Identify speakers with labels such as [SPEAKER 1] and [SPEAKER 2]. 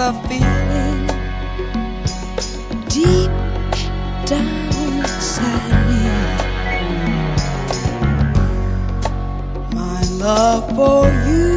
[SPEAKER 1] a feeling deep down inside me. My love for you